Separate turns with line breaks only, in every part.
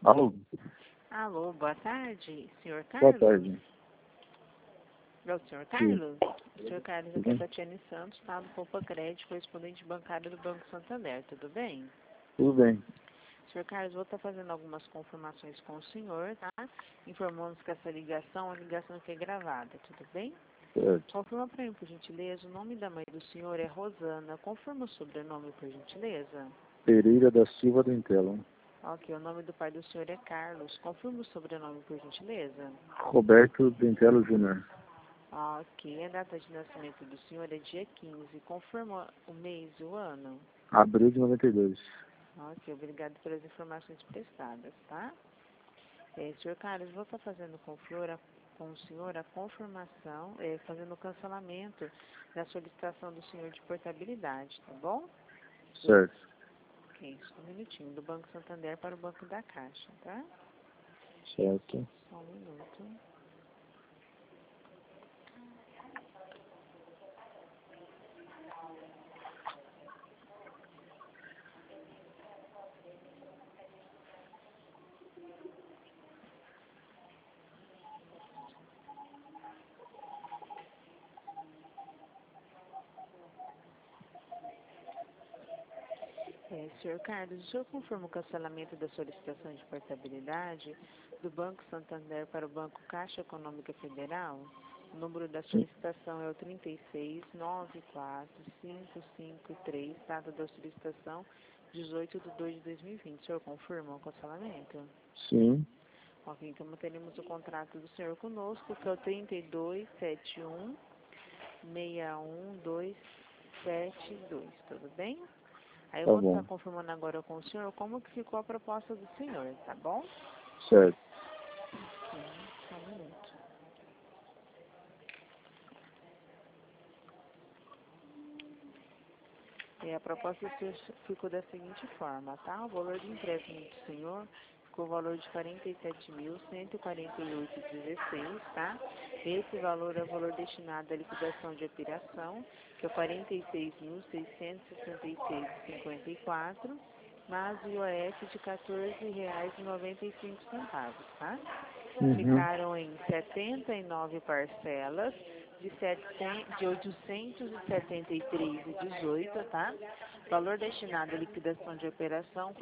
Alô?
Alô, boa tarde, senhor
Boa
Carlos?
tarde.
É o senhor
Sim.
Carlos? O senhor Carlos, aqui é a Tatiane Santos, tá? Do Poupa Crédito, correspondente bancário do Banco Santander, tudo bem?
Tudo bem.
Senhor Carlos, vou estar fazendo algumas confirmações com o senhor, tá? Informamos que essa ligação é uma ligação que é gravada, tudo bem?
Certo.
Confirma para mim, por gentileza, o nome da mãe do senhor é Rosana. Confirma o sobrenome, por gentileza.
Pereira da Silva Dentela.
Ok, o nome do pai do senhor é Carlos. Confirma o sobrenome, por gentileza.
Roberto Dentelo Júnior.
Ok, a data de nascimento do senhor é dia 15. Confirma o mês e o ano?
Abril de 92.
Ok, obrigado pelas informações prestadas, tá? Senhor Carlos, vou estar fazendo com o senhor a confirmação, fazendo o cancelamento da solicitação do senhor de portabilidade, tá bom?
Certo.
Ok, só um minutinho. Do Banco Santander para o Banco da Caixa, tá?
Certo.
Só um minuto. Senhor Carlos, o senhor confirma o cancelamento da solicitação de portabilidade do Banco Santander para o Banco Caixa Econômica Federal? O número da solicitação é o 3694553, data da solicitação 18/2/2020. O senhor confirma o cancelamento?
Sim.
Ok, então manteremos o contrato do senhor conosco, que é o 3271-61272, tudo bem? Aí eu
Tá
vou estar
bom.
confirmando agora com o senhor como que ficou a proposta do senhor, tá bom?
Certo.
Sim, só um minuto. A proposta do senhor ficou da seguinte forma, tá? O valor de empréstimo do senhor ficou o valor de 47.148,16, tá? Esse valor é o valor destinado à liquidação de operação, que é 46.666,54, mais o IOF de R$ 14,95, tá?
Uhum.
Ficaram em 79 parcelas de 873,18, tá? Valor destinado à liquidação de operação,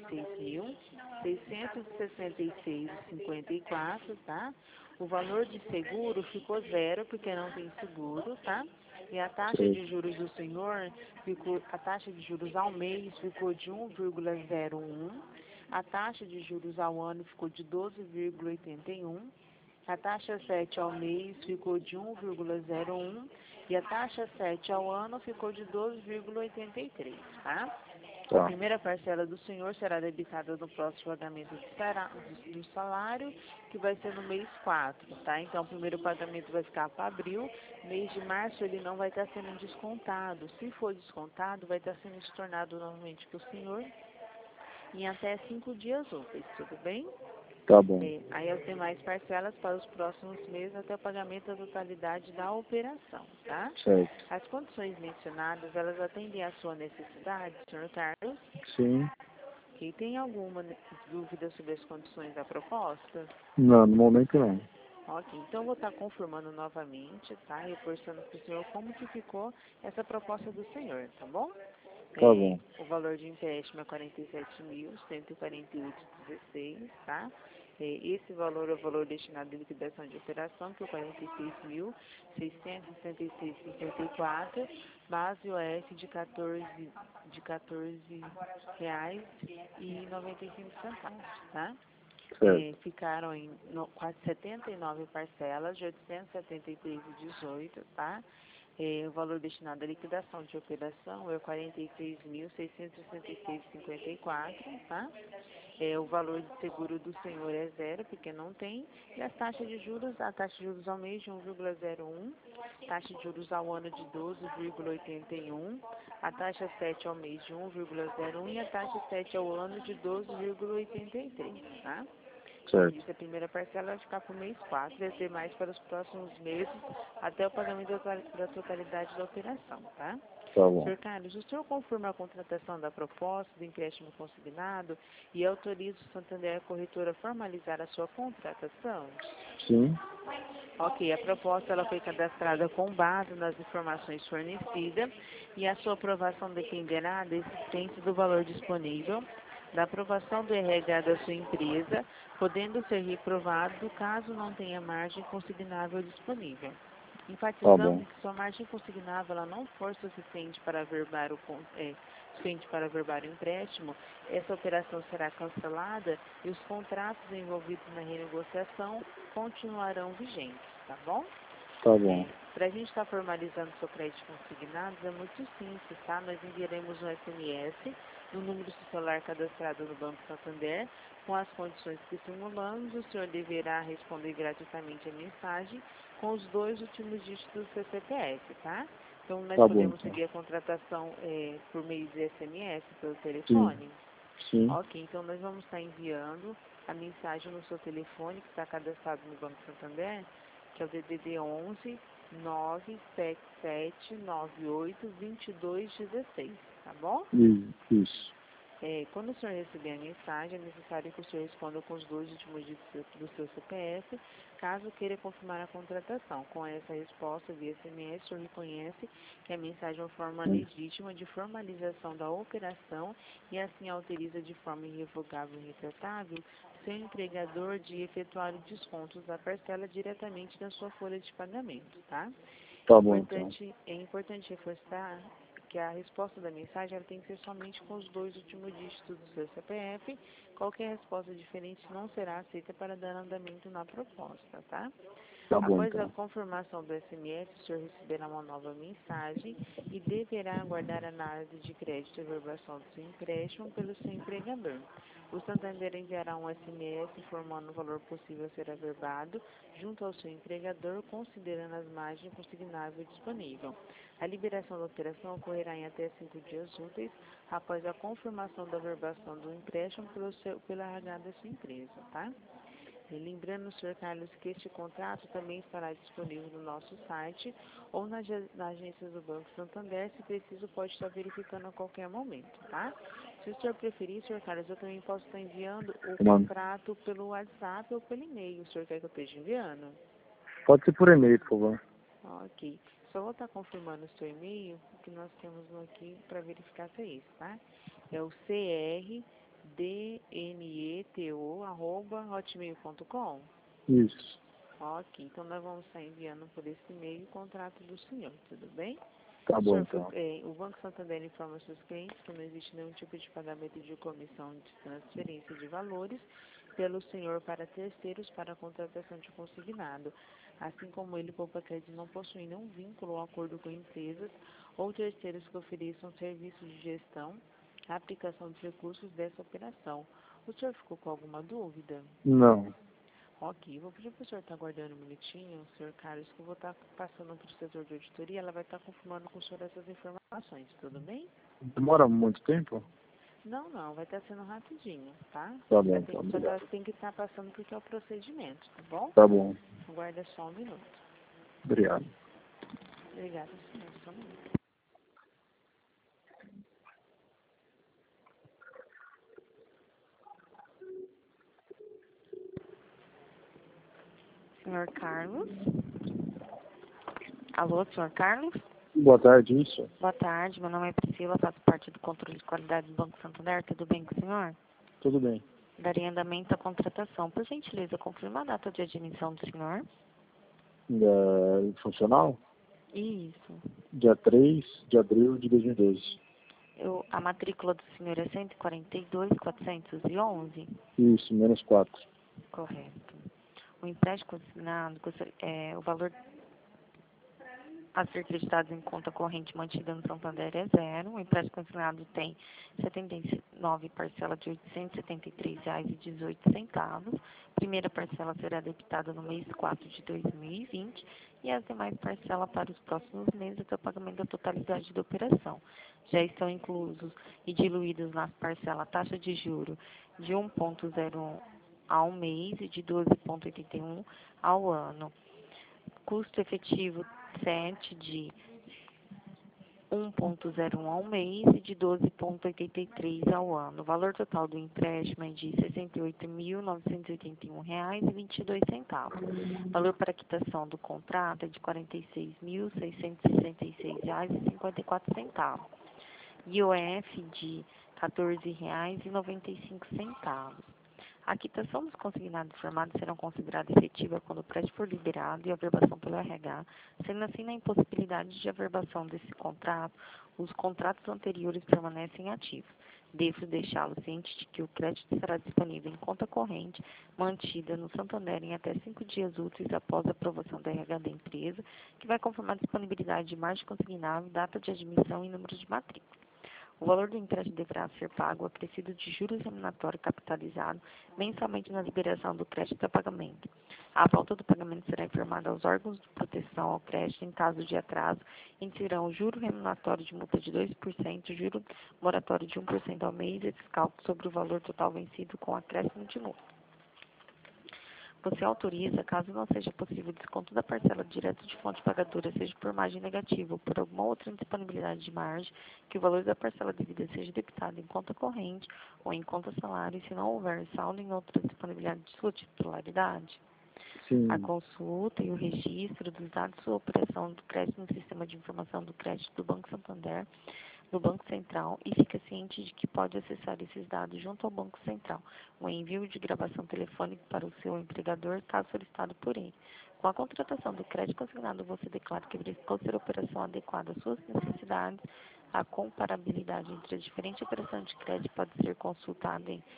46.666,54, tá? O valor de seguro ficou zero, porque não tem seguro, tá? E a taxa de juros do senhor, a taxa de juros ao mês ficou de 1,01, a taxa de juros ao ano ficou de 12,81, a taxa 7 ao mês ficou de 1,01 e a taxa 7 ao ano ficou de 12,83, tá? A
Tá.
primeira parcela do senhor será debitada no próximo pagamento do salário, que vai ser no mês 4, tá? Então, o primeiro pagamento vai ficar para abril, mês de março ele não vai estar sendo descontado. Se for descontado, vai estar sendo estornado novamente para o senhor em até 5 dias úteis, tudo bem?
Tá bom.
Aí as demais parcelas para os próximos meses até o pagamento da totalidade da operação, tá?
Certo.
As condições mencionadas, elas atendem à sua necessidade, senhor Carlos?
Sim.
E tem alguma dúvida sobre as condições da proposta?
Não, no momento não.
Ok, então eu vou estar confirmando novamente, tá? Reforçando para o senhor como que ficou essa proposta do senhor, tá bom?
Tá bom.
O valor de empréstimo é 47.148,16, tá? Esse valor é o valor destinado à liquidação de operação, que é 46.666,54, base OF de 14 reais e 95 centavos, tá?
Certo.
Ficaram em 79 parcelas de 873,18, tá? O valor destinado à liquidação de operação é 46.666,54, tá? O valor de seguro do senhor é zero, porque não tem. E as taxas de juros, a taxa de juros ao mês de 1,01, taxa de juros ao ano de 12,81, a taxa 7 ao mês de 1,01 e a taxa 7 ao ano de 12,83, tá?
Certo.
Isso, a primeira parcela vai ficar para o mês 4 e as demais para os próximos meses, até o pagamento da totalidade da operação, tá?
Tá bom.
Senhor Carlos, o senhor confirma a contratação da proposta do empréstimo consignado e autoriza o Santander Corretora a formalizar a sua contratação?
Sim.
Ok, a proposta ela foi cadastrada com base nas informações fornecidas e a sua aprovação dependerá da existência do valor disponível, da aprovação do RH da sua empresa, podendo ser reprovado caso não tenha margem consignável disponível.
Tá
Enfatizando
bom.
que sua margem consignável ela não for suficiente para averbar o empréstimo, essa operação será cancelada e os contratos envolvidos na renegociação continuarão vigentes, tá bom?
Tá bom.
Para a gente estar formalizando seu crédito consignado é muito simples, tá? Nós enviaremos um SMS no número do celular cadastrado no Banco Santander com as condições que simulamos. O senhor deverá responder gratuitamente a mensagem com os 2 últimos dígitos do seu CPF, tá? Então, nós
Tá bom,
podemos
então.
seguir a contratação por meio de SMS pelo telefone.
Sim.
Ok, então nós vamos estar enviando a mensagem no seu telefone que está cadastrado no Banco Santander, que é o DDD 11 977 98 22 16, tá bom?
Isso.
Quando o senhor receber a mensagem, é necessário que o senhor responda com os 2 últimos dígitos do seu CPF, caso queira confirmar a contratação. Com essa resposta via SMS, o senhor reconhece que a mensagem é uma forma legítima de formalização da operação e assim autoriza de forma irrevogável e irretratável seu empregador de efetuar o desconto da parcela diretamente da sua folha de pagamento, tá?
Tá bom, então.
É importante reforçar que a resposta da mensagem ela tem que ser somente com os 2 últimos dígitos do seu CPF. Qualquer resposta diferente não será aceita para dar andamento na proposta, tá?
Tá bom,
Após a
então.
confirmação do SMS, o senhor receberá uma nova mensagem e deverá aguardar a análise de crédito e averbação do seu empréstimo pelo seu empregador. O Santander enviará um SMS informando o valor possível a ser averbado junto ao seu empregador, considerando as margens consignáveis disponíveis. A liberação da operação ocorrerá em até 5 dias úteis após a confirmação da averbação do empréstimo pela RH da sua empresa, tá? E lembrando, senhor Carlos, que este contrato também estará disponível no nosso site ou na agência do Banco Santander. Se preciso, pode estar verificando a qualquer momento, tá? Se o senhor preferir, senhor Carlos, eu também posso estar enviando o
Mano,
contrato pelo WhatsApp ou pelo e-mail. O senhor quer que eu esteja enviando?
pode ser por e-mail, por favor.
Ok. Só vou estar confirmando o seu e-mail, que nós temos aqui para verificar se é isso, tá? É o crdneto@hotmail.com.
Isso.
Ok, então nós vamos estar enviando por esse e-mail o contrato do senhor, tudo bem?
Tá bom,
Senhor,
então.
o Banco Santander informa aos seus clientes que não existe nenhum tipo de pagamento de comissão de transferência de valores pelo senhor para terceiros para a contratação de consignado, assim como ele, Poupa Crédito, não possui nenhum vínculo ou acordo com empresas ou terceiros que ofereçam serviços de gestão, a aplicação dos recursos dessa operação. O senhor ficou com alguma dúvida?
Não.
Ok, vou pedir para o senhor estar aguardando um minutinho, senhor Carlos, que eu vou estar passando para o setor de auditoria, ela vai estar confirmando com o senhor essas informações, tudo bem?
Demora muito tempo?
Não, não, vai estar sendo rapidinho, tá?
Tá bom, então.
Só
Obrigado.
tem que estar passando porque é o procedimento, tá bom?
Tá bom.
Aguarda só um minuto.
Obrigado.
Obrigada, senhor, só um minuto. Senhor Carlos? Alô, senhor Carlos?
Boa tarde, isso?
Boa tarde, meu nome é Priscila, faço parte do controle de qualidade do Banco Santander, tudo bem com o senhor?
Tudo bem.
Daria andamento à contratação. Por gentileza, confirma a data de admissão do senhor?
Funcional?
Isso.
Dia 3 de abril de 2012.
A matrícula do senhor é 142.411?
Isso, -4.
Correto. O empréstimo consignado, o valor a ser acreditado em conta corrente mantida no Santander é 0. O empréstimo consignado tem 79 parcelas de R$ 873,18. Primeira parcela será debitada no mês 4 de 2020 e as demais parcelas para os próximos meses até o pagamento da totalidade da operação. Já estão inclusos e diluídos nas parcelas a taxa de juro de 1,01 ao mês e de 12,81 ao ano. Custo efetivo 7 de 1,01 ao mês e de 12,83 ao ano. O valor total do empréstimo é de R$ 68.981,22. Valor para quitação do contrato é de R$ 46.666,54. IOF de R$ 14,95. A quitação dos consignados firmados serão consideradas efetiva quando o prédio for liberado e a averbação pelo RH, sendo assim na impossibilidade de averbação desse contrato, os contratos anteriores permanecem ativos. Devo deixá-lo ciente de que o crédito estará disponível em conta corrente mantida no Santander em até 5 dias úteis após a aprovação da RH da empresa, que vai confirmar a disponibilidade de margem consignável, data de admissão e número de matrícula. O valor do empréstimo deverá ser pago acrescido de juros remuneratório capitalizado mensalmente na liberação do crédito a pagamento. A volta do pagamento será informada aos órgãos de proteção ao crédito em caso de atraso, incidirão o juro remuneratório de multa de 2%, juro moratório de 1% ao mês e descalque sobre o valor total vencido com acréscimo de multa. Você autoriza, caso não seja possível o desconto da parcela direto de fonte pagadora, seja por margem negativa ou por alguma outra indisponibilidade de margem, que o valor da parcela devida seja debitado em conta corrente ou em conta salário, se não houver saldo em outra disponibilidade de sua titularidade.
Sim.
A consulta e o registro dos dados de sua operação do crédito no Sistema de Informação do Crédito do Banco Santander, do Banco Central, e fica ciente de que pode acessar esses dados junto ao Banco Central, o envio de gravação telefônica para o seu empregador, caso solicitado por ele. Com a contratação do crédito consignado, você declara que verificou ser a operação adequada às suas necessidades. A comparabilidade entre as diferentes operações de crédito pode ser consultada em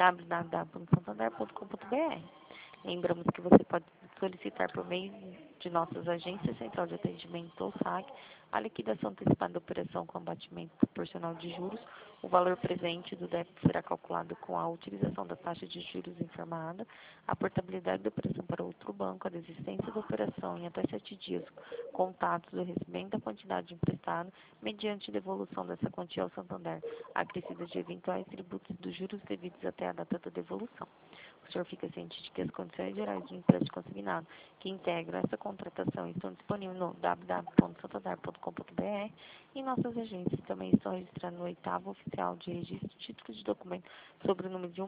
www.santander.com.br. Lembramos que você pode solicitar por meio de nossas agências Central de Atendimento ou SAC a liquidação antecipada da operação com abatimento proporcional de juros. O valor presente do débito será calculado com a utilização da taxa de juros informada, a portabilidade da operação para outro banco, a desistência da operação em até 7 dias, contatos do recebimento da quantidade emprestada, mediante devolução dessa quantia ao Santander, acrescida de eventuais tributos dos juros devidos até a data da devolução. O senhor fica ciente de que as condições gerais do empréstimo consignado que integram essa contratação estão disponíveis no www.santander.com.br e nossas agências também estão registrando no 8º oficial de registro de títulos de documento sobre o número de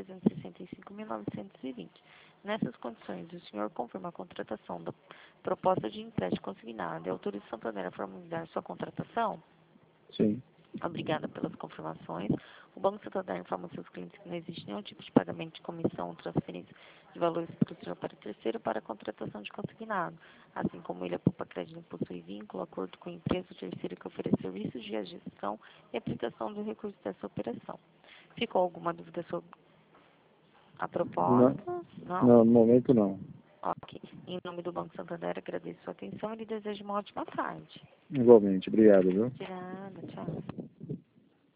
1.365.920. Nessas condições, o senhor confirma a contratação da proposta de empréstimo consignado e autoriza o Santander a formalizar sua contratação?
Sim.
Obrigada pelas confirmações. O Banco Santander informa seus clientes que não existe nenhum tipo de pagamento de comissão ou transferência de valores para o senhor para terceiro para a contratação de consignado. Assim como ele, a Poupa Crédito não possui vínculo, acordo com a empresa ou terceiro que oferece serviços de gestão e aplicação do recurso dessa operação. Ficou alguma dúvida sobre a proposta?
Não, no momento não.
Ok. Em nome do Banco Santander, agradeço a sua atenção e lhe desejo uma ótima tarde.
Igualmente. Obrigado, viu?
De nada, tchau.